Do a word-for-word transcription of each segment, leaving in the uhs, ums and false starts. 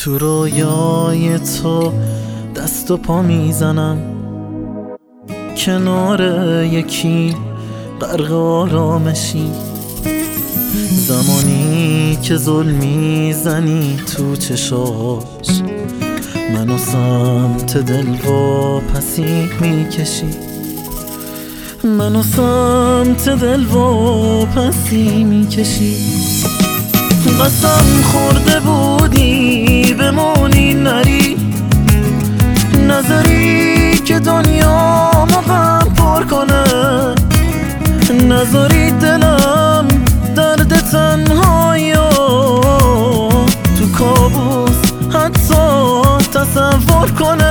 تو رویای تو دست و پا میزنم، کنار یکی غرق آرامشی. زمانی که ظلم میزنی تو چشاش، منو سمت دلواپسی میکشی. منو سمت دلواپسی میکشی. قسم خورده بودی بمونی نری، نذاری که دنیا غم پر کنه، نذاری دلم درد تنهایی تو کابوس حتی تصور کنه.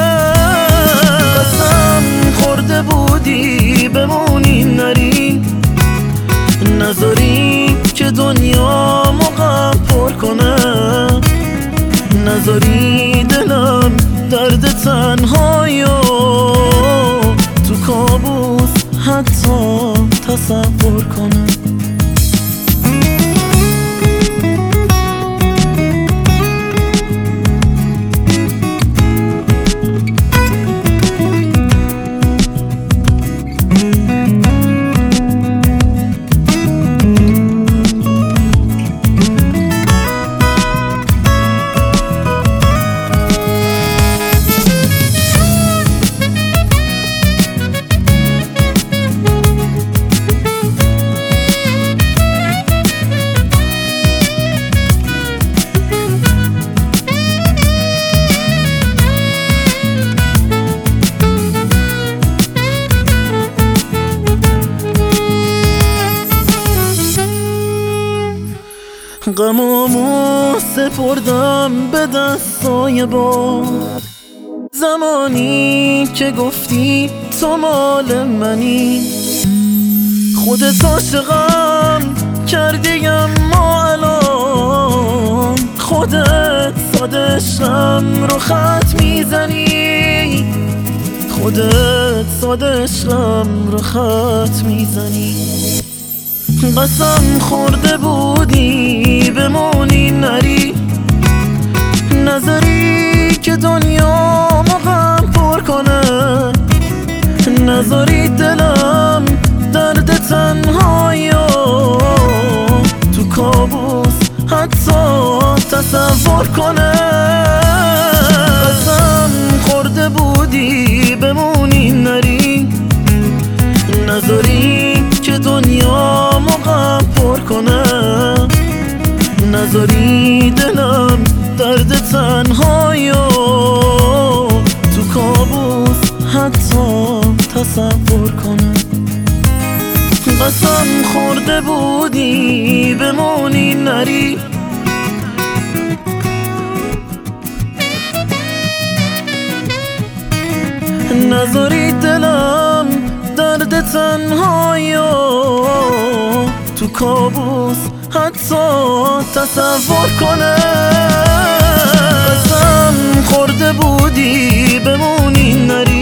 قسم خورده بودی بمونی نری، نذاری که دنیا غم پر کنه، نذاری دلم درد تنهایی تو کابوس حتی تصور کنه. غمامو سپردم به دستای باد، زمانی که گفتی تو مال منی. خودت عاشقم کردی اما الان خودت ساده عشقم رو خط میزنی. خودت ساده عشقم رو خط میزنی. قسم خورده بودی بمونی نری، نذاری که دنیا غم پر کنه، نذاری دلم درد تنهایی تو کابوس حتی تصور کنه. قسم خورده بودی بمونی نری، نذاری که دنیا غم پر کنه، نذاری دلم درد تنهایی تو کابوس حتی تصور کنه. قسم خورده بودی بمونی نری، نذاری دلم درد تنهایی تو کابوس حتی تصور کنه. قسم خورده بودی بمونی نری،